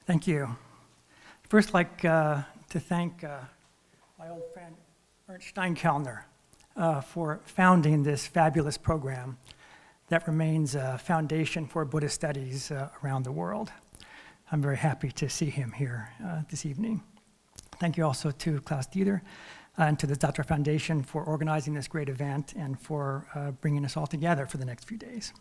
Thank you. First, I'd like to thank my old friend Ernst Steinkellner for founding this fabulous program that remains a foundation for Buddhist studies around the world. I'm very happy to see him here this evening. Thank you also to Klaus Dieter and to the Datra Foundation for organizing this great event and for bringing us all together for the next few days.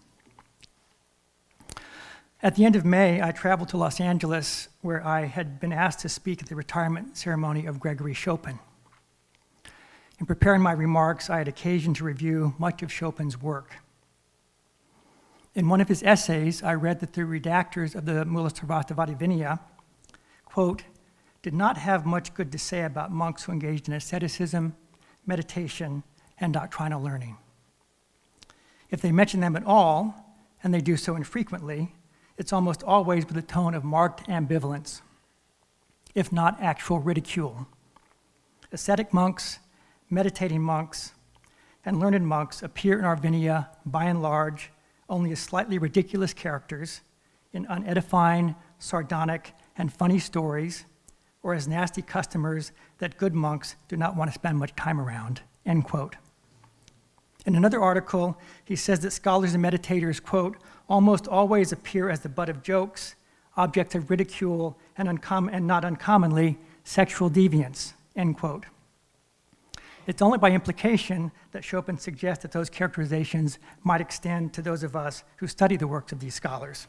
At the end of May, I traveled to Los Angeles, where I had been asked to speak at the retirement ceremony of Gregory Chopin. In preparing my remarks, I had occasion to review much of Chopin's work. In one of his essays, I read that the redactors of the Mulasarvastivadi Vinaya, quote, did not have much good to say about monks who engaged in asceticism, meditation, and doctrinal learning. If they mention them at all, and they do so infrequently, it's almost always with a tone of marked ambivalence, if not actual ridicule. Ascetic monks, meditating monks, and learned monks appear in our Vinaya, by and large, only as slightly ridiculous characters in unedifying, sardonic, and funny stories, or as nasty customers that good monks do not want to spend much time around, end quote. In another article, he says that scholars and meditators, quote, almost always appear as the butt of jokes, objects of ridicule, and not uncommonly, sexual deviance, end quote. It's only by implication that Chopin suggests that those characterizations might extend to those of us who study the works of these scholars.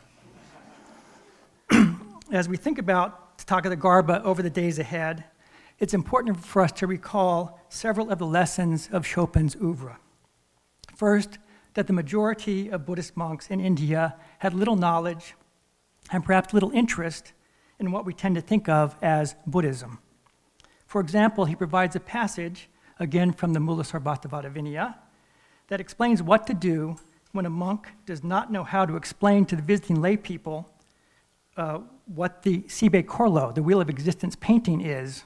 As we think about Tathagatagarbha over the days ahead, it's important for us to recall several of the lessons of Chopin's oeuvre. First, that the majority of Buddhist monks in India had little knowledge and perhaps little interest in what we tend to think of as Buddhism. For example, he provides a passage, again from the Mulasarvastivadi Vinaya, that explains what to do when a monk does not know how to explain to the visiting lay people what the Sibe Korlo, the Wheel of Existence painting is.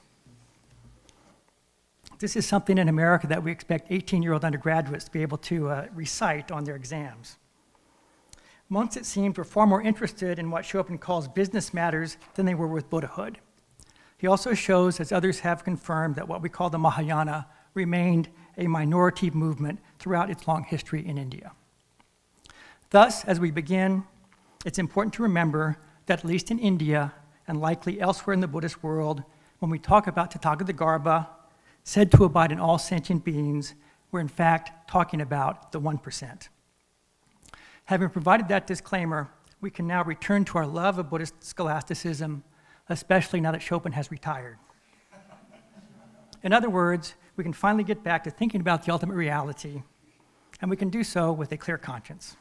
This is something in America that we expect 18-year-old undergraduates to be able to recite on their exams. Monks, it seemed, were far more interested in what Chopin calls business matters than they were with Buddhahood. He also shows, as others have confirmed, that what we call the Mahayana remained a minority movement throughout its long history in India. Thus, as we begin, it's important to remember that at least in India, and likely elsewhere in the Buddhist world, when we talk about Tathagatagarbha, said to abide in all sentient beings, we're in fact talking about the 1%. Having provided that disclaimer, we can now return to our love of Buddhist scholasticism, especially now that Chopin has retired. In other words, we can finally get back to thinking about the ultimate reality, and we can do so with a clear conscience.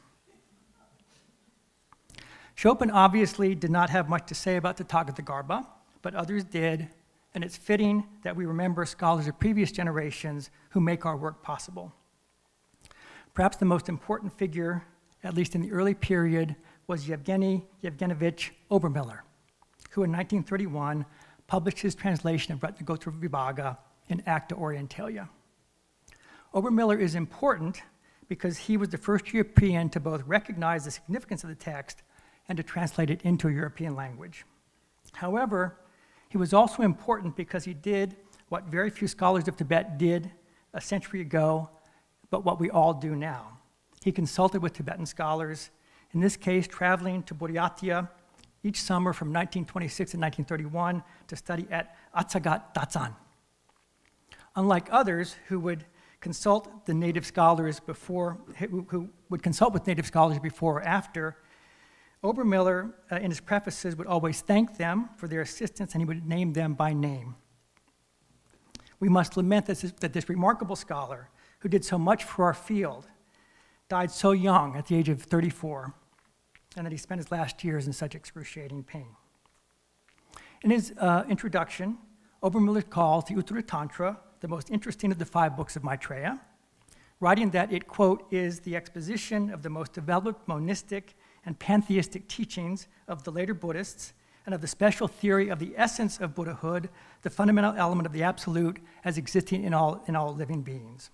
Chopin obviously did not have much to say about the Tathagatagarbha, but others did, and it's fitting that we remember scholars of previous generations who make our work possible. Perhaps the most important figure, at least in the early period, was Yevgeny Yevgenyevich Obermiller, who in 1931 published his translation of Ratnagotra Vibhaga in Acta Orientalia. Obermiller is important because he was the first European to both recognize the significance of the text and to translate it into a European language. However, he was also important because he did what very few scholars of Tibet did a century ago, but what we all do now. He consulted with Tibetan scholars, in this case traveling to Buryatia each summer from 1926 to 1931 to study at Atsagat Datsan. Unlike others who would consult the native scholars before, who would consult with native scholars before or after, Obermiller, in his prefaces, would always thank them for their assistance, and he would name them by name. We must lament that this remarkable scholar, who did so much for our field, died so young at the age of 34, and that he spent his last years in such excruciating pain. In his introduction, Obermiller calls the Uttara Tantra the most interesting of the 5 books of Maitreya, writing that it, quote, is the exposition of the most developed monistic and pantheistic teachings of the later Buddhists and of the special theory of the essence of Buddhahood, the fundamental element of the absolute as existing in all living beings.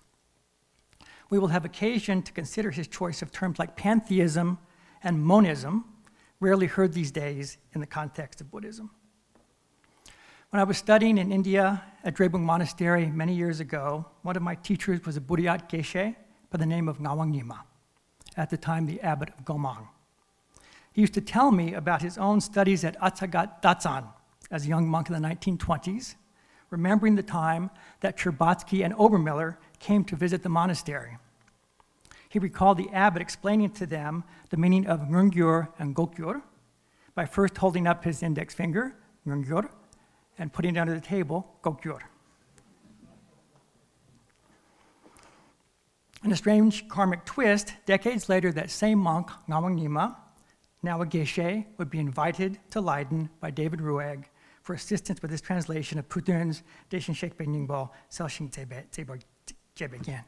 We will have occasion to consider his choice of terms like pantheism and monism rarely heard these days in the context of Buddhism. When I was studying in India at Drepung Monastery many years ago, one of my teachers was a Buddhist Geshe by the name of Ngawang Nyima, at the time the abbot of Gomang. He used to tell me about his own studies at Atsagat Datsan as a young monk in the 1920s, remembering the time that Sherbatsky and Obermiller came to visit the monastery. He recalled the abbot explaining to them the meaning of Ngungyur and Gokyur by first holding up his index finger, Ngungyur, and putting it under the table, Gokyur. In a strange karmic twist, decades later, that same monk, Ngawang Nyima, now a Geshe, would be invited to Leiden by David Ruegg for assistance with his translation of Putun's Deshin Shekpe Ningbo Selshing Jebegen.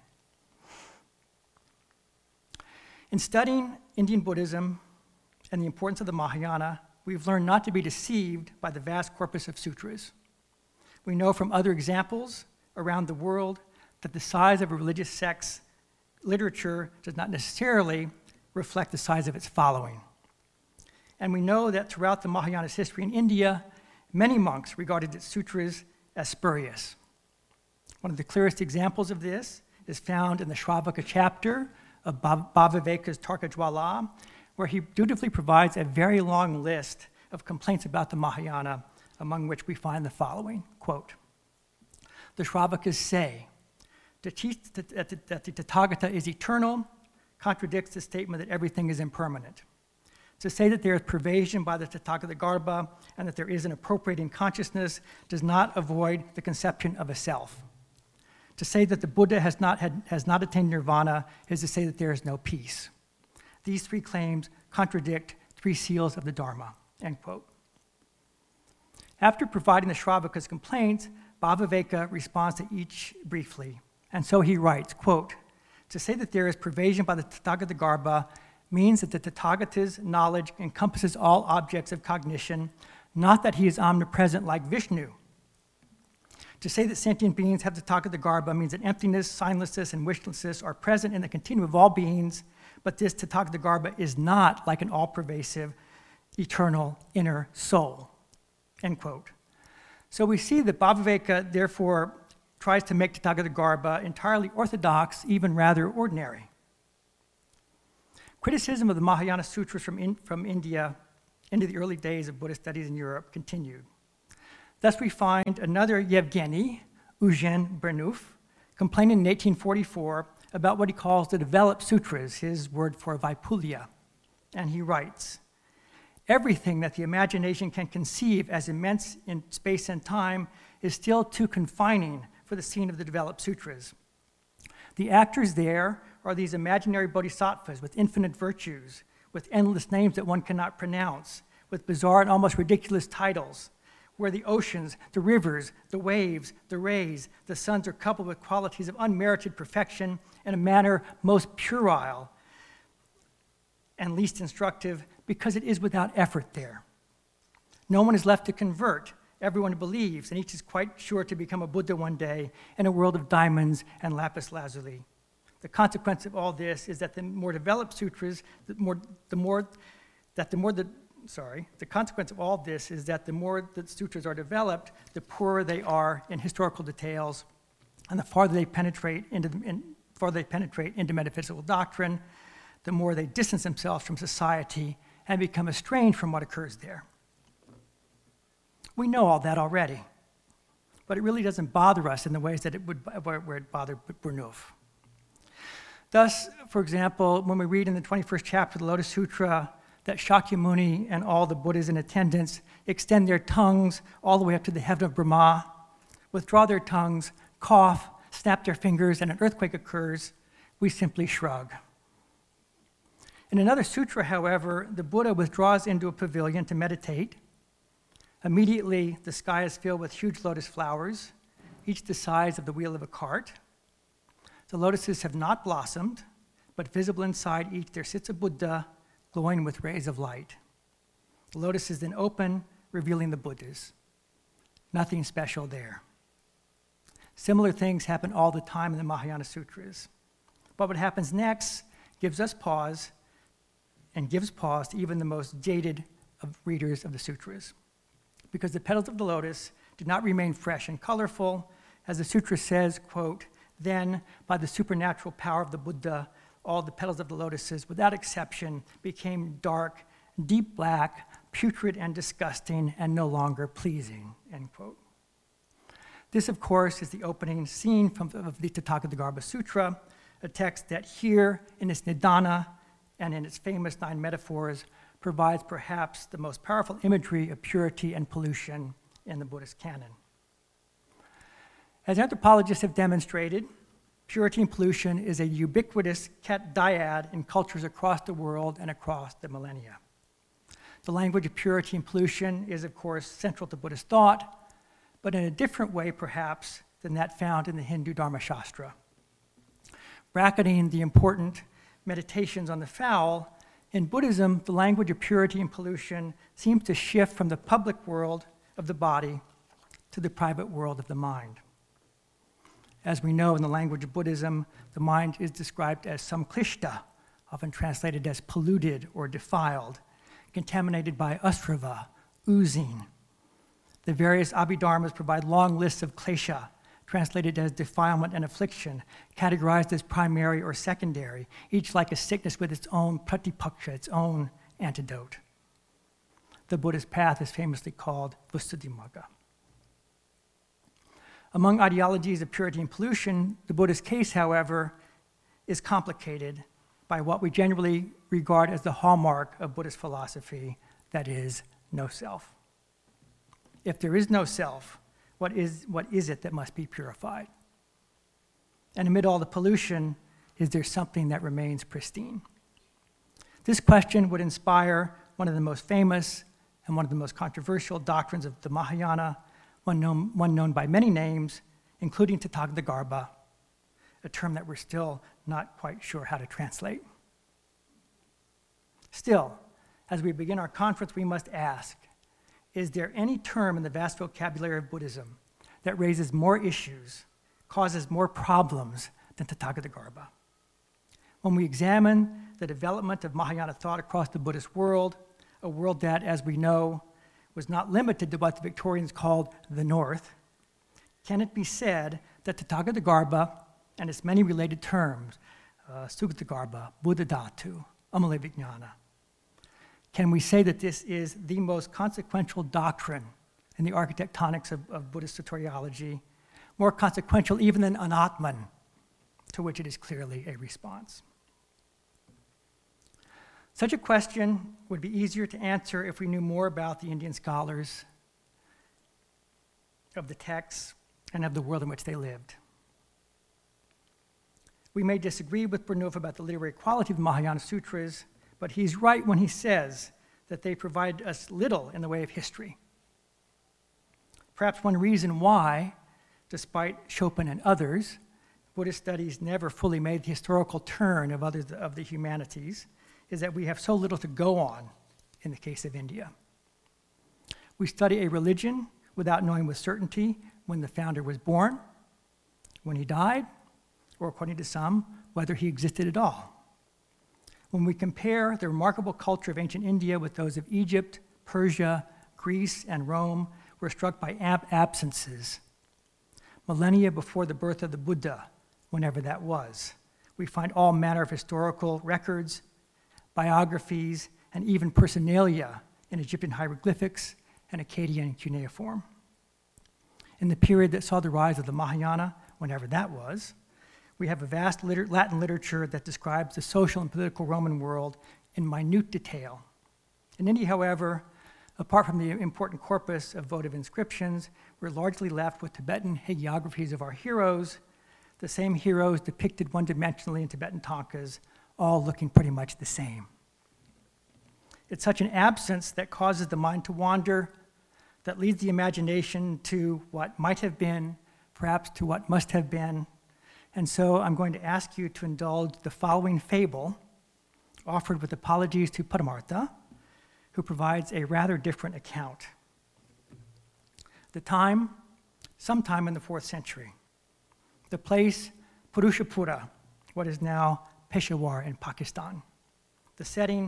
In studying Indian Buddhism and the importance of the Mahayana, we've learned not to be deceived by the vast corpus of sutras. We know from other examples around the world that the size of a religious sect's literature does not necessarily reflect the size of its following. And we know that throughout the Mahayana's history in India, many monks regarded its sutras as spurious. One of the clearest examples of this is found in the Shravaka chapter of Bhaviveka's Tarkajwala, where he dutifully provides a very long list of complaints about the Mahayana, among which we find the following, quote, "The Shravakas say, to teach that the Tathagata is eternal contradicts the statement that everything is impermanent. To say that there is pervasion by the Tathagata Garbha and that there is an appropriating consciousness does not avoid the conception of a self. To say that the Buddha has not attained nirvana is to say that there is no peace. These three claims contradict three seals of the Dharma," end quote. After providing the Shravaka's complaints, Bhaviveka responds to each briefly. And so he writes, quote, "To say that there is pervasion by the Tathagata Garbha means that the Tathagata's knowledge encompasses all objects of cognition, not that he is omnipresent like Vishnu. To say that sentient beings have the Tathagata Garbha means that emptiness, signlessness, and wishlessness are present in the continuum of all beings, but this Tathagata Garbha is not like an all-pervasive, eternal inner soul," end quote. So we see that Bhaviveka, therefore, tries to make Tathagata Garbha entirely orthodox, even rather ordinary. Criticism of the Mahayana Sutras from India into the early days of Buddhist studies in Europe continued. Thus we find another Yevgeny, Eugene Burnouf, complaining in 1844 about what he calls the developed sutras, his word for Vaipulya. And he writes, "Everything that the imagination can conceive as immense in space and time is still too confining for the scene of the developed sutras. The actors there are these imaginary bodhisattvas with infinite virtues, with endless names that one cannot pronounce, with bizarre and almost ridiculous titles, where the oceans, the rivers, the waves, the rays, the suns are coupled with qualities of unmerited perfection in a manner most puerile and least instructive, because it is without effort there. No one is left to convert. Everyone believes, and each is quite sure to become a Buddha one day in a world of diamonds and lapis lazuli. The consequence of all this is that the more developed sutras, the more the sutras are developed, the poorer they are in historical details, and the farther they penetrate into metaphysical doctrine, the more they distance themselves from society and become estranged from what occurs there. We know all that already, but it really doesn't bother us in the ways that where it bothered Burnouf. Thus, for example, when we read in the 21st chapter of the Lotus Sutra that Shakyamuni and all the Buddhas in attendance extend their tongues all the way up to the heaven of Brahma, withdraw their tongues, cough, snap their fingers, and an earthquake occurs, we simply shrug. In another sutra, however, the Buddha withdraws into a pavilion to meditate. Immediately, the sky is filled with huge lotus flowers, each the size of the wheel of a cart. The lotuses have not blossomed, but visible inside each there sits a Buddha glowing with rays of light. The lotuses then open, revealing the Buddhas. Nothing special there. Similar things happen all the time in the Mahayana Sutras. But what happens next gives us pause and gives pause to even the most jaded of readers of the sutras. Because the petals of the lotus did not remain fresh and colorful, as the sutra says, quote, then by the supernatural power of the Buddha, all the petals of the lotuses, without exception, became dark, deep black, putrid and disgusting, and no longer pleasing, end quote. This, of course, is the opening scene of the Tathagatagarbha Sutra, a text that here in its Nidana and in its famous 9 metaphors provides perhaps the most powerful imagery of purity and pollution in the Buddhist canon. As anthropologists have demonstrated, purity and pollution is a ubiquitous dyad in cultures across the world and across the millennia. The language of purity and pollution is, of course, central to Buddhist thought, but in a different way, perhaps, than that found in the Hindu Dharma Shastra. Bracketing the important meditations on the fowl, in Buddhism, the language of purity and pollution seems to shift from the public world of the body to the private world of the mind. As we know in the language of Buddhism, the mind is described as samklishta, often translated as polluted or defiled, contaminated by asrava, oozing. The various abhidharmas provide long lists of klesha, translated as defilement and affliction, categorized as primary or secondary, each like a sickness with its own pratipaksha, its own antidote. The Buddhist path is famously called Visuddhimagga. Among ideologies of purity and pollution, the Buddhist case, however, is complicated by what we generally regard as the hallmark of Buddhist philosophy, that is, no self. If there is no self, what is it that must be purified? And amid all the pollution, is there something that remains pristine? This question would inspire one of the most famous and one of the most controversial doctrines of the Mahayana, one known by many names, including Tathagatagarbha, a term that we're still not quite sure how to translate. Still, as we begin our conference, we must ask, is there any term in the vast vocabulary of Buddhism that raises more issues, causes more problems than Tathagatagarbha? When we examine the development of Mahayana thought across the Buddhist world, a world that, as we know, was not limited to what the Victorians called the North, can it be said that Tathagatagarbha and its many related terms, Sugatagarbha, Buddhadhatu, Amalevijnana, can we say that this is the most consequential doctrine in the architectonics of Buddhist soteriology, more consequential even than Anatman, to which it is clearly a response? Such a question would be easier to answer if we knew more about the Indian scholars, of the texts, and of the world in which they lived. We may disagree with Burnouf about the literary quality of the Mahayana Sutras, but he's right when he says that they provide us little in the way of history. Perhaps one reason why, despite Chopin and others, Buddhist studies never fully made the historical turn of the humanities is that we have so little to go on in the case of India. We study a religion without knowing with certainty when the founder was born, when he died, or according to some, whether he existed at all. When we compare the remarkable culture of ancient India with those of Egypt, Persia, Greece, and Rome, we're struck by absences. Millennia before the birth of the Buddha, whenever that was, we find all manner of historical records, biographies, and even personalia in Egyptian hieroglyphics and Akkadian cuneiform. In the period that saw the rise of the Mahayana, whenever that was, we have a vast Latin literature that describes the social and political Roman world in minute detail. In India, however, apart from the important corpus of votive inscriptions, we're largely left with Tibetan hagiographies of our heroes, the same heroes depicted one-dimensionally in Tibetan tankas, all looking pretty much the same. It's such an absence that causes the mind to wander, that leads the imagination to what might have been, perhaps to what must have been. And so I'm going to ask you to indulge the following fable, offered with apologies to Paramartha, who provides a rather different account. The time, sometime in the 4th century. The place, Purushapura, what is now Peshawar in Pakistan. The setting,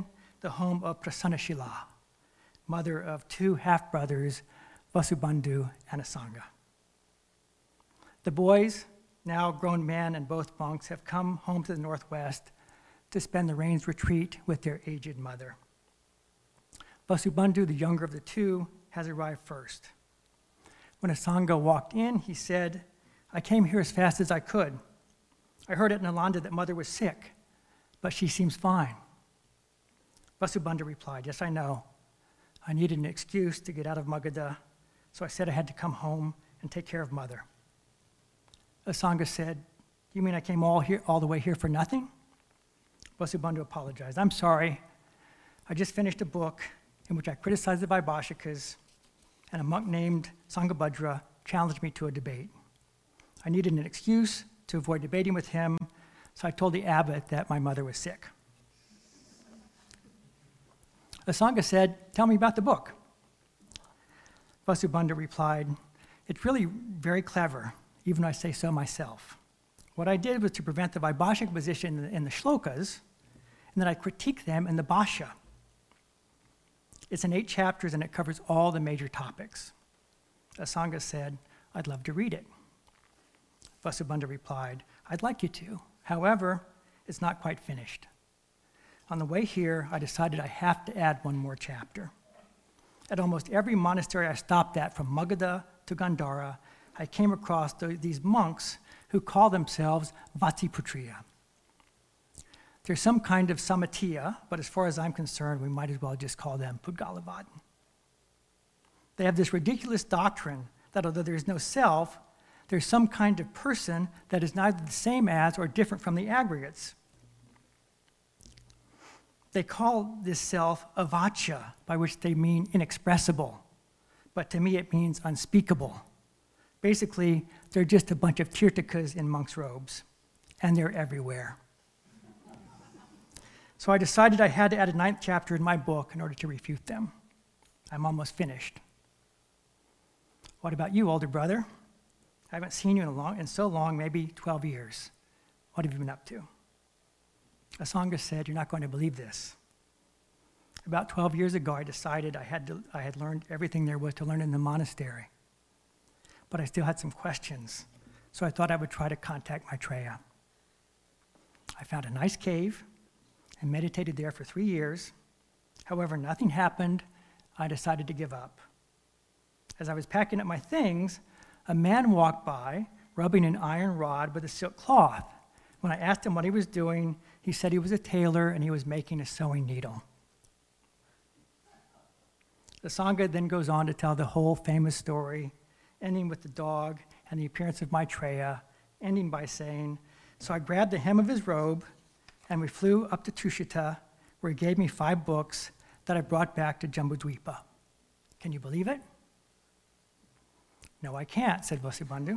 the home of Prasanashila, mother of two half-brothers, Vasubandhu and Asanga. The boys, now grown men and both monks, have come home to the Northwest to spend the rains retreat with their aged mother. Vasubandhu, the younger of the two, has arrived first. When Asanga walked in, he said, "I came here as fast as I could. I heard at Nalanda that mother was sick, but she seems fine." Vasubandhu replied, "Yes, I know. I needed an excuse to get out of Magadha, so I said I had to come home and take care of mother." Asanga said, "You mean I came all the way here for nothing?" Vasubandhu apologized. "I'm sorry. I just finished a book in which I criticized the Vaibhashikas, and a monk named Sangabhadra challenged me to a debate. I needed an excuse to avoid debating with him, so I told the abbot that my mother was sick." Asanga said, "Tell me about the book." Vasubandhu replied, "It's really very clever, even though I say so myself. What I did was to prevent the Vaibhashik position in the shlokas, and then I critiqued them in the bhashya. It's in 8 chapters, and it covers all the major topics." Asanga said, "I'd love to read it." Vasubandhu replied, "I'd like you to. However, it's not quite finished. On the way here, I decided I have to add one more chapter. At almost every monastery I stopped at, from Magadha to Gandhara, I came across these monks who call themselves Vatsiputriya. There's some kind of Samatiya, but as far as I'm concerned, we might as well just call them Pudgalavad. They have this ridiculous doctrine that although there's no self, there's some kind of person that is neither the same as or different from the aggregates. They call this self avaccha, by which they mean inexpressible, but to me it means unspeakable. Basically, they're just a bunch of tirthakas in monks' robes, and they're everywhere. So I decided I had to add a 9th chapter in my book in order to refute them. I'm almost finished. What about you, older brother? I haven't seen you in so long, maybe 12 years. What have you been up to?" Asanga said, "You're not going to believe this. About 12 years ago, I decided I had learned everything there was to learn in the monastery. But I still had some questions, so I thought I would try to contact Maitreya. I found a nice cave and meditated there for 3 years. However, nothing happened. I decided to give up. As I was packing up my things, a man walked by, rubbing an iron rod with a silk cloth. When I asked him what he was doing, he said he was a tailor and he was making a sewing needle." The Sangha then goes on to tell the whole famous story, ending with the dog and the appearance of Maitreya, ending by saying, "So I grabbed the hem of his robe and we flew up to Tushita, where he gave me 5 books that I brought back to Jambudvipa. Can you believe it?" "No, I can't," said Vasubandhu.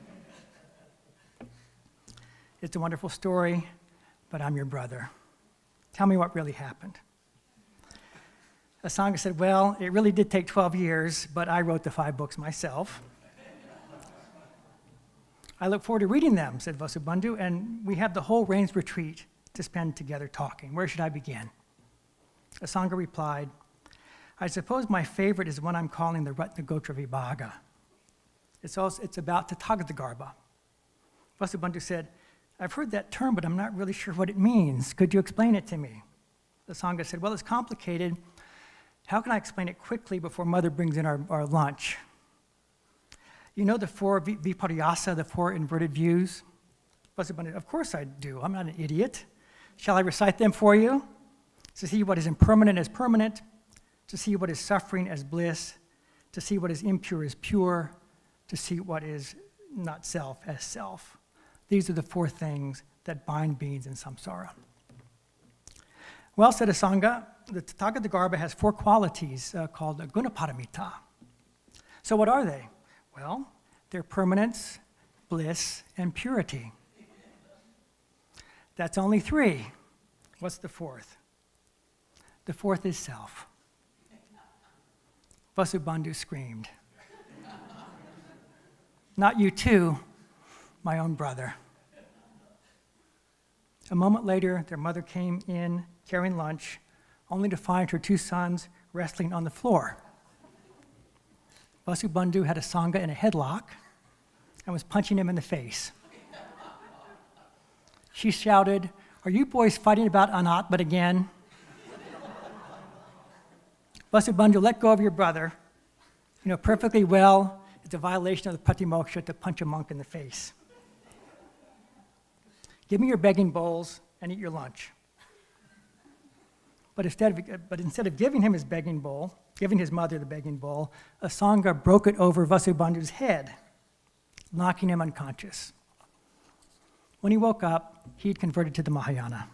"It's a wonderful story, but I'm your brother. Tell me what really happened." Asanga said, "Well, it really did take 12 years, but I wrote the 5 books myself." "I look forward to reading them," said Vasubandhu, "and we have the whole rains retreat to spend together talking. Where should I begin?" Asanga replied, "I suppose my favorite is one I'm calling the Ratnagotra Vibhaga. It's about Tathagatagarbha." Vasubandhu said, "I've heard that term, but I'm not really sure what it means. Could you explain it to me?" The Sangha said, "Well, it's complicated. How can I explain it quickly before Mother brings in our lunch? You know the 4 viparyasa, the 4 inverted views?" Vasubandhu, "Of course I do. I'm not an idiot. Shall I recite them for you? To see what is impermanent as permanent, to see what is suffering as bliss, to see what is impure as pure, to see what is not self as self. These are the 4 things that bind beings in samsara." "Well," said Asanga, "the Tathagatagarbha has 4 qualities called gunaparamita. So what are they?" "Well, they're permanence, bliss, and purity." "That's only 3. What's the 4th?" "The 4th is self." Vasubandhu screamed. "Not you too, my own brother." A moment later, their mother came in carrying lunch, only to find her two sons wrestling on the floor. Vasubandhu had a Sangha in a headlock and was punching him in the face. She shouted, "Are you boys fighting about Anatman again?" Vasubandhu, let go of your brother. You know perfectly well it's a violation of the Patimoksha to punch a monk in the face. Give me your begging bowls and eat your lunch. But instead of giving him his begging bowl, giving his mother the begging bowl, a Sangha broke it over Vasubandhu's head, knocking him unconscious. When he woke up, he'd converted to the Mahayana.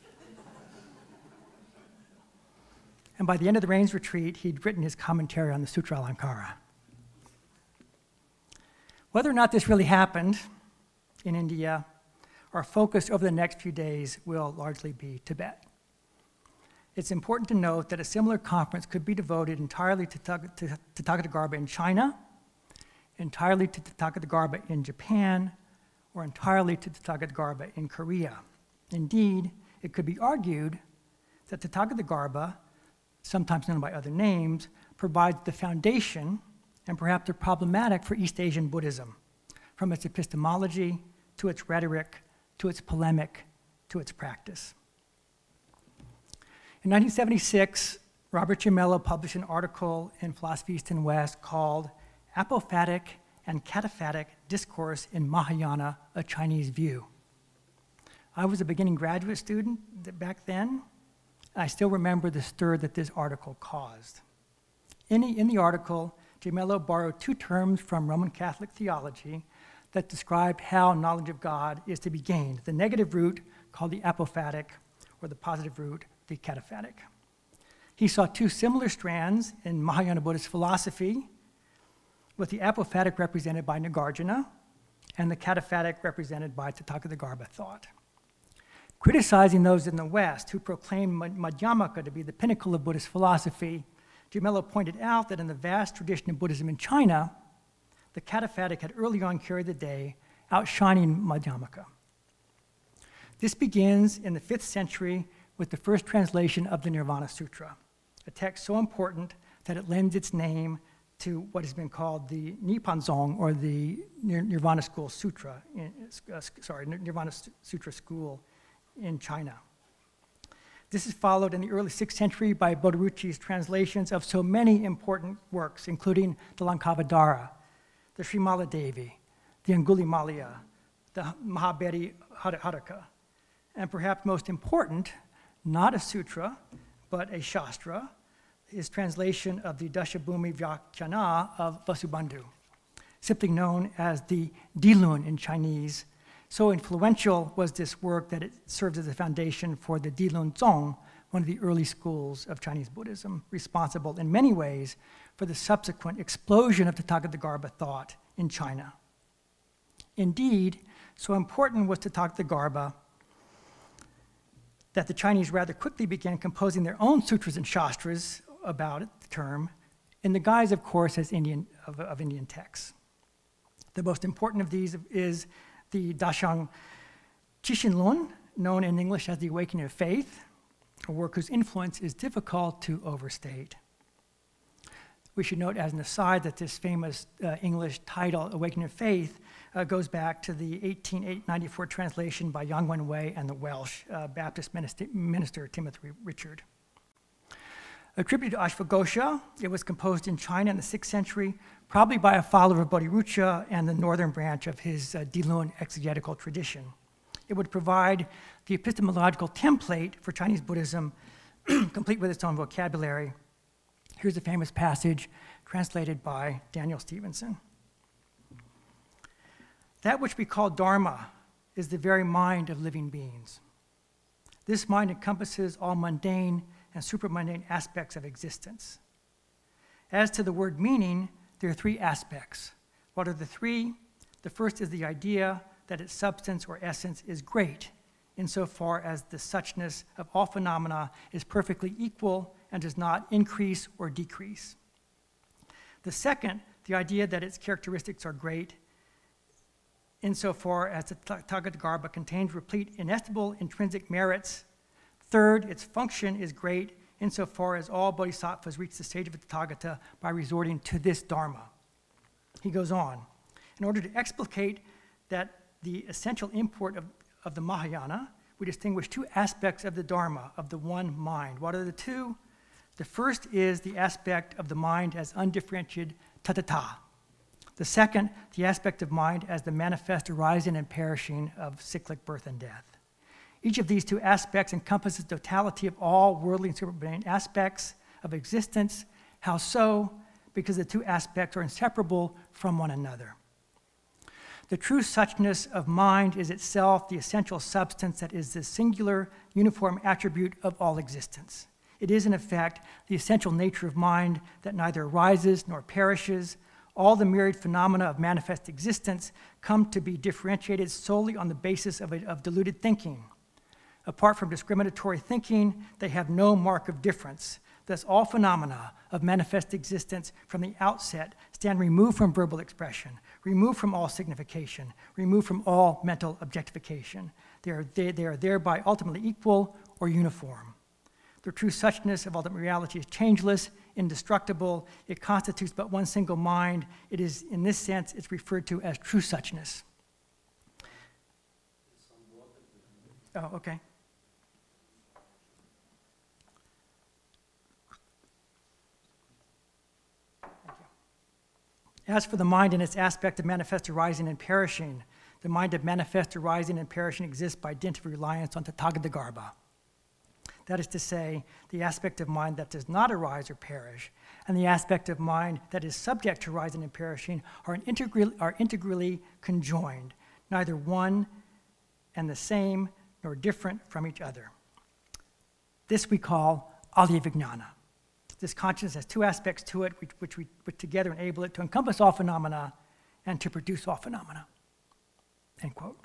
And by the end of the Rains retreat, he'd written his commentary on the Sutra Alankara. Whether or not this really happened in India, our focus over the next few days will largely be Tibet. It's important to note that a similar conference could be devoted entirely to Tathagata in China, entirely to Tathagata in Japan, or entirely to Tathagata in Korea. Indeed, it could be argued that Tathagata, sometimes known by other names, provides the foundation and perhaps the problematic for East Asian Buddhism, from its epistemology to its rhetoric, to its polemic, to its practice. In 1976, Robert Gimello published an article in Philosophy East and West called Apophatic and Cataphatic Discourse in Mahayana, a Chinese View. I was a beginning graduate student back then. I still remember the stir that this article caused. In the article, Gimello borrowed two terms from Roman Catholic theology that described how knowledge of God is to be gained, the negative root called the apophatic, or the positive root, the cataphatic. He saw two similar strands in Mahayana Buddhist philosophy, with the apophatic represented by Nagarjuna and the cataphatic represented by Tathagata thought. Criticizing those in the West who proclaimed Madhyamaka to be the pinnacle of Buddhist philosophy, Gimello pointed out that in the vast tradition of Buddhism in China, the cataphatic had early on carried the day, outshining Madhyamaka. This begins in the 5th century with the first translation of the Nirvana Sutra, a text so important that it lends its name to what has been called the Nipponzong, or the Nirvana School Sutra, Nirvana Sutra School in China. This is followed in the early 6th century by Bodaruchi's translations of so many important works, including the Lankavadara, the Srimala Devi, the Angulimalaya, the Mahabharata Hataka, and perhaps most important, not a sutra, but a shastra, his translation of the Dashabhumi Vyakhyana of Vasubandhu, simply known as the Dilun in Chinese. So influential was this work that it serves as a foundation for the Dilun Zong, one of the early schools of Chinese Buddhism, responsible in many ways for the subsequent explosion of Tathagata thought in China. Indeed, so important was Tathagata that the Chinese rather quickly began composing their own sutras and shastras about it, the term, in the guise, of course, as Indian texts. The most important of these is the Dashang Chishinlun, known in English as the Awakening of Faith, a work whose influence is difficult to overstate. We should note as an aside that this famous English title, Awakening of Faith, goes back to the 1894 translation by Yang Wen-wei and the Welsh Baptist minister Timothy Richard. Attributed to Ashvaghosha, it was composed in China in the 6th century, probably by a follower of Bodhirucha and the northern branch of his Dilun exegetical tradition. It would provide the epistemological template for Chinese Buddhism, complete with its own vocabulary. Here's a famous passage translated by Daniel Stevenson. That which we call Dharma is the very mind of living beings. This mind encompasses all mundane and supramundane aspects of existence. As to the word meaning, there are three aspects. What are the three? The first is the idea that its substance or essence is great, insofar as the suchness of all phenomena is perfectly equal and does not increase or decrease. The second, the idea that its characteristics are great, insofar as the Tathagata contains replete inestimable intrinsic merits. Third, its function is great insofar as all bodhisattvas reach the stage of the Tathagata by resorting to this Dharma. He goes on, in order to explicate that the essential import of the Mahayana, we distinguish two aspects of the Dharma, of the one mind. What are the two? The first is the aspect of the mind as undifferentiated tathata. The second, the aspect of mind as the manifest arising and perishing of cyclic birth and death. Each of these two aspects encompasses the totality of all worldly and superabundant aspects of existence. How so? Because the two aspects are inseparable from one another. The true suchness of mind is itself the essential substance that is the singular, uniform attribute of all existence. It is, in effect, the essential nature of mind that neither arises nor perishes. All the myriad phenomena of manifest existence come to be differentiated solely on the basis of deluded thinking. Apart from discriminatory thinking, they have no mark of difference. Thus, all phenomena of manifest existence from the outset stand removed from verbal expression, removed from all signification, removed from all mental objectification. They are thereby ultimately equal or uniform. The true suchness of ultimate reality is changeless, indestructible. It constitutes but one single mind. It is, in this sense, it's referred to as true suchness. Oh, okay. As for the mind and its aspect of manifest arising and perishing, the mind of manifest arising and perishing exists by dint of reliance on Tathagatagarbha. That is to say, the aspect of mind that does not arise or perish, and the aspect of mind that is subject to rising and perishing are integrally conjoined, neither one and the same nor different from each other. This we call aliyavijnana. This consciousness has two aspects to it, which together enable it to encompass all phenomena and to produce all phenomena. End quote.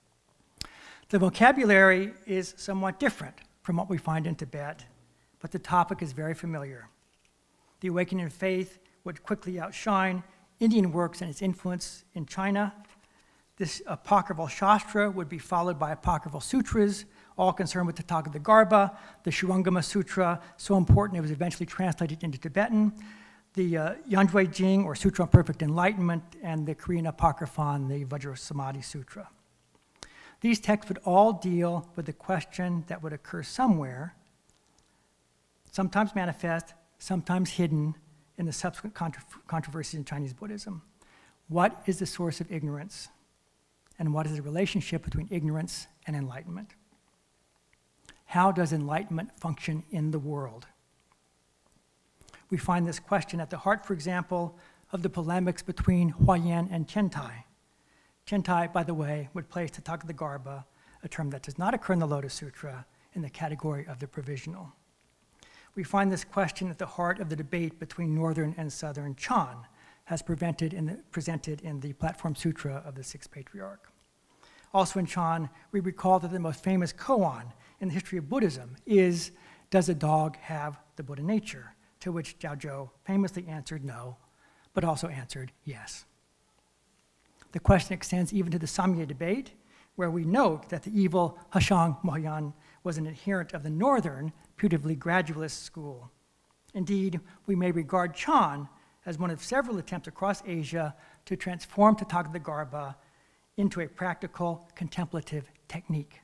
The vocabulary is somewhat different from what we find in Tibet, but the topic is very familiar. The awakening of faith would quickly outshine Indian works and its influence in China. This apocryphal Shastra would be followed by apocryphal sutras, all concerned with the Tathagatagarbha, the Shurangama Sutra, so important it was eventually translated into Tibetan, the Yanjue Jing, or Sutra on Perfect Enlightenment, and the Korean Apocryphon, the Vajrasamadhi Sutra. These texts would all deal with the question that would occur somewhere, sometimes manifest, sometimes hidden, in the subsequent controversies in Chinese Buddhism. What is the source of ignorance? And what is the relationship between ignorance and enlightenment? How does enlightenment function in the world? We find this question at the heart, for example, of the polemics between Huayan and Tiantai. Tiantai, by the way, would place Tathagatagarbha, a term that does not occur in the Lotus Sutra, in the category of the provisional. We find this question at the heart of the debate between Northern and Southern Chan, as presented in the Platform Sutra of the Sixth Patriarch. Also in Chan, we recall that the most famous koan in the history of Buddhism is, does a dog have the Buddha nature? To which Jiao Zhou famously answered no, but also answered yes. The question extends even to the Samye debate, where we note that the evil Hashang Mohayan was an adherent of the northern, putatively gradualist school. Indeed, we may regard Chan as one of several attempts across Asia to transform Tathagatagarbha into a practical contemplative technique.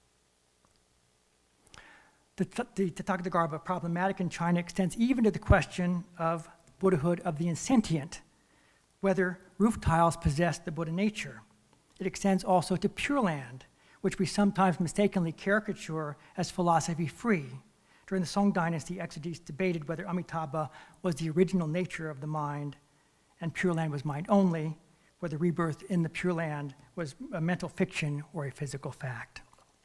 The Tathagatagarbha problematic in China extends even to the question of Buddhahood of the insentient, whether roof tiles possess the Buddha nature. It extends also to Pure Land, which we sometimes mistakenly caricature as philosophy-free. During the Song Dynasty, exegetes debated whether Amitabha was the original nature of the mind and Pure Land was mind only, whether rebirth in the Pure Land was a mental fiction or a physical fact.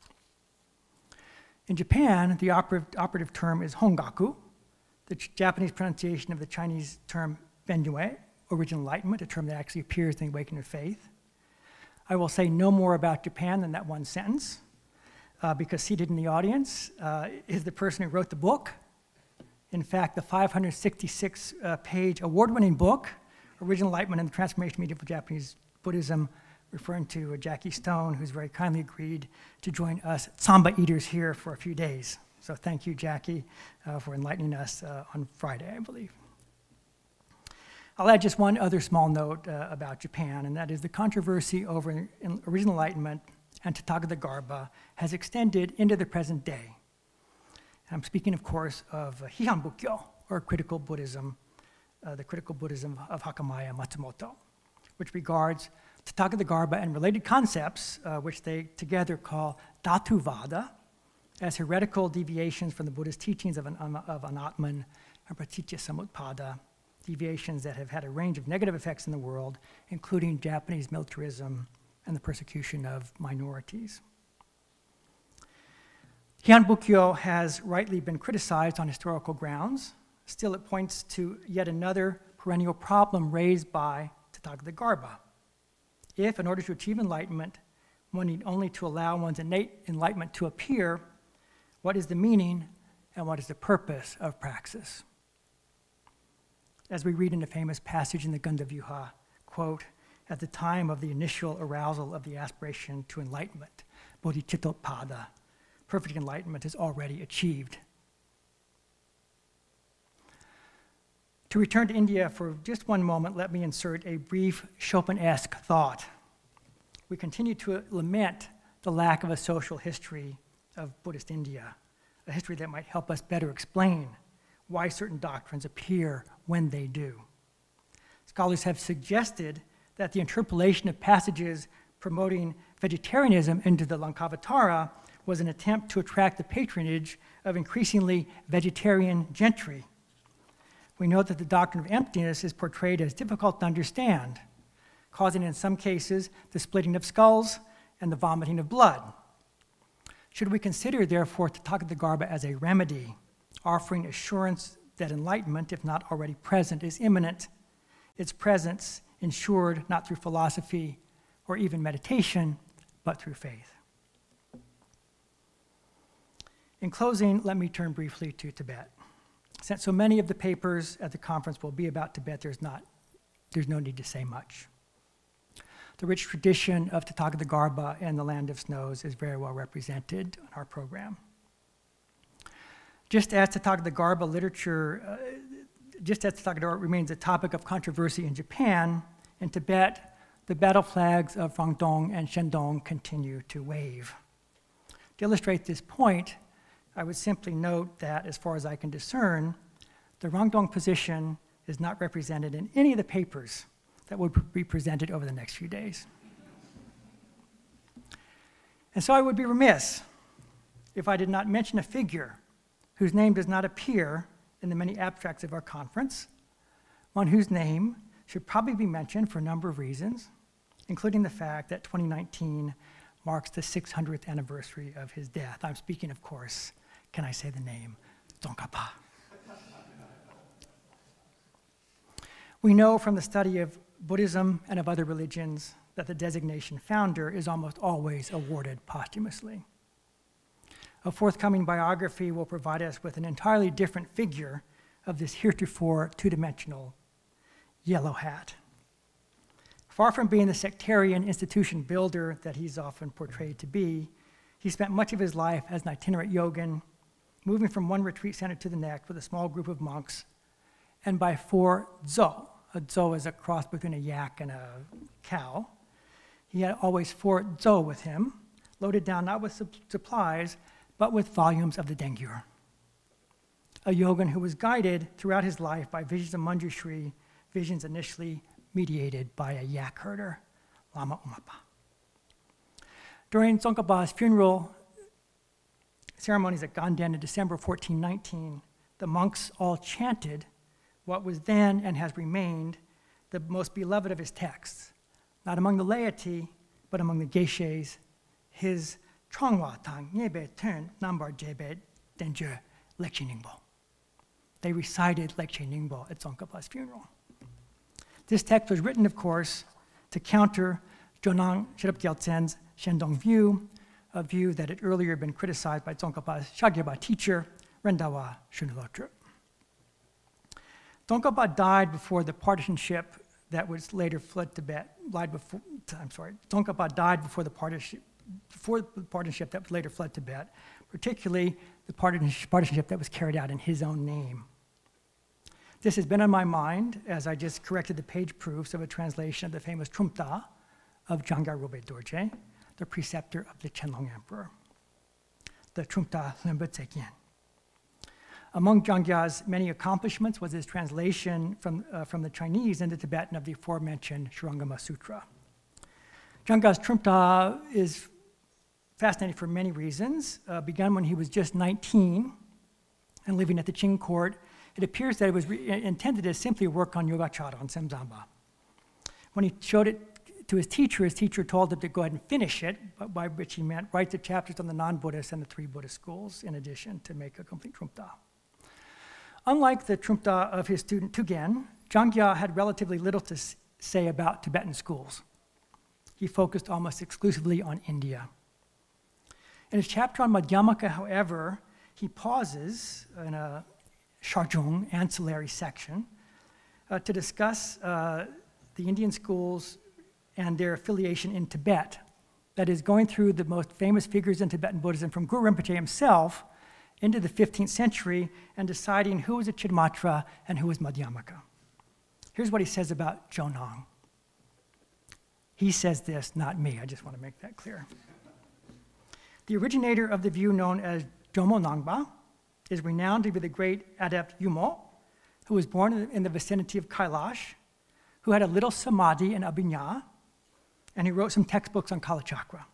In Japan, the operative term is hongaku, the Japanese pronunciation of the Chinese term benjue, original enlightenment, a term that actually appears in the Awakening of Faith. I will say no more about Japan than that one sentence, because seated in the audience is the person who wrote the book. In fact, the 566-page award-winning book, Original Enlightenment and the Transformation of Medieval Japanese Buddhism, referring to Jackie Stone, who's very kindly agreed to join us Tsamba eaters here for a few days. So thank you, Jackie, for enlightening us on Friday, I believe. I'll add just one other small note about Japan, and that is the controversy over original enlightenment and Tathagata has extended into the present day. I'm speaking, of course, of Hihan Bukkyo, or critical Buddhism, the critical Buddhism of Hakamaya Matsumoto, which regards Tathagata and related concepts, which they together call Dhatuvada, as heretical deviations from the Buddhist teachings of Anatman and Praticca Samutpada, deviations that have had a range of negative effects in the world, including Japanese militarism and the persecution of minorities. Hihan Bukkyo has rightly been criticized on historical grounds. Still, it points to yet another perennial problem raised by Tathagata. If, in order to achieve enlightenment, one need only to allow one's innate enlightenment to appear, what is the meaning and what is the purpose of praxis? As we read in the famous passage in the Gandavyuha, quote, at the time of the initial arousal of the aspiration to enlightenment, bodhicitthopada, perfect enlightenment is already achieved. To return to India for just one moment, let me insert a brief Chopin-esque thought. We continue to lament the lack of a social history of Buddhist India, a history that might help us better explain why certain doctrines appear when they do. Scholars have suggested that the interpolation of passages promoting vegetarianism into the Lankavatara was an attempt to attract the patronage of increasingly vegetarian gentry. We note that the doctrine of emptiness is portrayed as difficult to understand, causing in some cases the splitting of skulls and the vomiting of blood. Should we consider, therefore, Tathagata as a remedy, offering assurance that enlightenment, if not already present, is imminent, its presence ensured not through philosophy or even meditation, but through faith? In closing, let me turn briefly to Tibet. Since so many of the papers at the conference will be about Tibet, there's no need to say much. The rich tradition of Tathagata and the Land of Snows is very well represented in our program. Just as Tathagata literature, just as Tathagata remains a topic of controversy in Japan, in Tibet, the battle flags of Rangdong and Shendong continue to wave. To illustrate this point, I would simply note that, as far as I can discern, the Rangdong position is not represented in any of the papers that will be presented over the next few days. And so I would be remiss if I did not mention a figure whose name does not appear in the many abstracts of our conference, one whose name should probably be mentioned for a number of reasons, including the fact that 2019 marks the 600th anniversary of his death. I'm speaking, of course, can I say the name? Tsongkhapa. We know from the study of Buddhism and of other religions that the designation founder is almost always awarded posthumously. A forthcoming biography will provide us with an entirely different figure of this heretofore two-dimensional yellow hat. Far from being the sectarian institution builder that he's often portrayed to be, he spent much of his life as an itinerant yogin, moving from one retreat center to the next with a small group of monks, and by 4 dzo. A dzo is a cross between a yak and a cow. He had always 4 dzo with him, loaded down not with supplies, but with volumes of the Dengyur. A yogin who was guided throughout his life by visions of Manjushri, visions initially mediated by a yak herder, Lama Umapa. During Tsongkhapa's funeral ceremonies at Ganden in December 1419, the monks all chanted what was then and has remained the most beloved of his texts, not among the laity, but among the geishés, his Chongwa Tang Nyebe Turn Nambar Jebe Denje Lekche Ningbo. They recited Lekche Ningbo at Tsongkhapa's funeral. This text was written, of course, to counter Jonang Sherpa Gyaltsen's Shendong view, a view that had earlier been criticized by Tsongkhapa's Shagyaba teacher, Rendawa Shunlotru. Tsongkhapa died before the partisanship that was later fled Tibet. Tsongkhapa died before the partisanship that later fled Tibet, particularly the partisanship that was carried out in his own name. This has been on my mind as I just corrected the page proofs of a translation of the famous Trungta of Jangyal Rilpa Dorje, the preceptor of the Qianlong Emperor, the Trungta Limpa Tsekyen. Among Jangyal's many accomplishments was his translation from the Chinese into Tibetan of the aforementioned Shurangama Sutra. Jangyal's Trungta is fascinating for many reasons. Begun when he was just 19 and living at the Qing court, it appears that it was intended as simply work on Yogacara on Semzamba. When he showed it to his teacher told him to go ahead and finish it, by which he meant write the chapters on the non-Buddhist and the 3 Buddhist schools in addition to make a complete Trungta. Unlike the Trungta of his student Tugen, Jangyal had relatively little to say about Tibetan schools. He focused almost exclusively on India. In his chapter on Madhyamaka, however, he pauses in a Sharjung ancillary section to discuss the Indian schools and their affiliation in Tibet. That is, going through the most famous figures in Tibetan Buddhism from Guru Rinpoche himself into the 15th century and deciding who was a Chittamatra and who was Madhyamaka. Here's what he says about Jonang. He says this, not me. I just want to make that clear. The originator of the view known as Jomo Nangpa is renowned to be the great adept Yumo, who was born in the vicinity of Kailash, who had a little samadhi in Abhinya, and he wrote some textbooks on Kalachakra.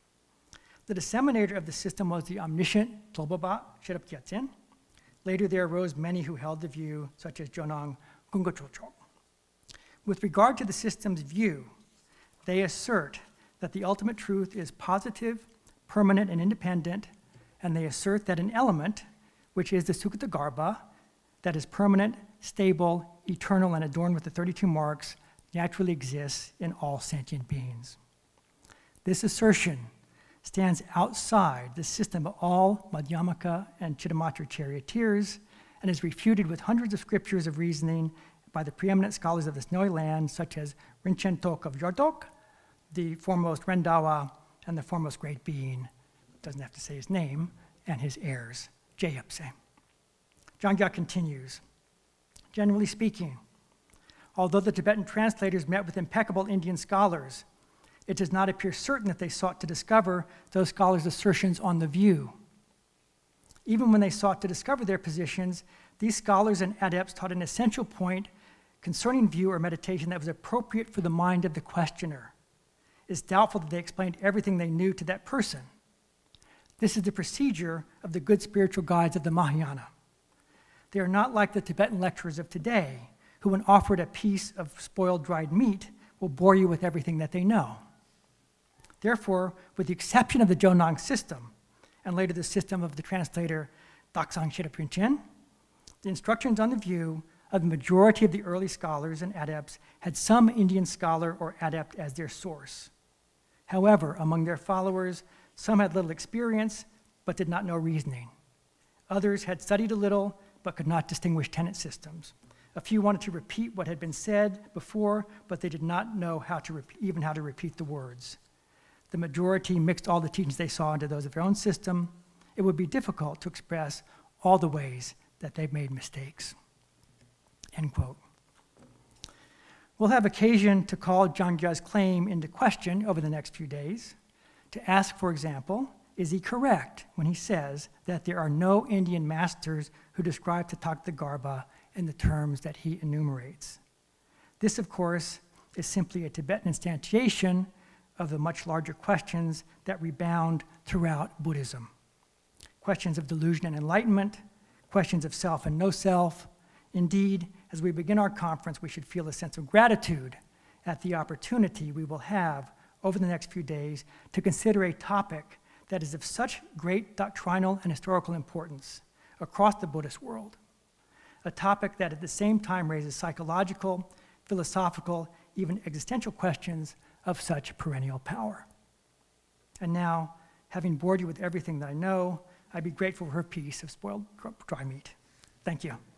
The disseminator of the system was the omniscient Tolbaba Sherab Gyatsen. Later there arose many who held the view, such as Jonang Gungachocho. With regard to the system's view, they assert that the ultimate truth is positive, permanent, and independent, and they assert that an element, which is the Sukhotagarbha, that is permanent, stable, eternal, and adorned with the 32 marks, naturally exists in all sentient beings. This assertion stands outside the system of all Madhyamaka and Chittamatra charioteers and is refuted with hundreds of scriptures of reasoning by the preeminent scholars of the Snowy Land, such as Rinchen Tok of Yardok, the foremost Rendawa, and the foremost great being, doesn't have to say his name, and his heirs, Jeyapse. Jangyal continues, generally speaking, although the Tibetan translators met with impeccable Indian scholars, it does not appear certain that they sought to discover those scholars' assertions on the view. Even when they sought to discover their positions, these scholars and adepts taught an essential point concerning view or meditation that was appropriate for the mind of the questioner. It's doubtful that they explained everything they knew to that person. This is the procedure of the good spiritual guides of the Mahayana. They are not like the Tibetan lecturers of today, who, when offered a piece of spoiled dried meat, will bore you with everything that they know. Therefore, with the exception of the Jonang system, and later the system of the translator Daksang Sherab Rinchen, the instructions on the view of the majority of the early scholars and adepts had some Indian scholar or adept as their source. However, among their followers, some had little experience but did not know reasoning. Others had studied a little but could not distinguish tenet systems. A few wanted to repeat what had been said before, but they did not know even how to repeat the words. The majority mixed all the teachings they saw into those of their own system. It would be difficult to express all the ways that they've made mistakes. End quote. We'll have occasion to call Jangyal's claim into question over the next few days, to ask, for example, is he correct when he says that there are no Indian masters who describe Tathagarbha in the terms that he enumerates? This, of course, is simply a Tibetan instantiation of the much larger questions that rebound throughout Buddhism. Questions of delusion and enlightenment, questions of self and no self. Indeed, as we begin our conference, we should feel a sense of gratitude at the opportunity we will have over the next few days to consider a topic that is of such great doctrinal and historical importance across the Buddhist world. A topic that at the same time raises psychological, philosophical, even existential questions of such perennial power. And now, having bored you with everything that I know, I'd be grateful for a piece of spoiled dry meat. Thank you.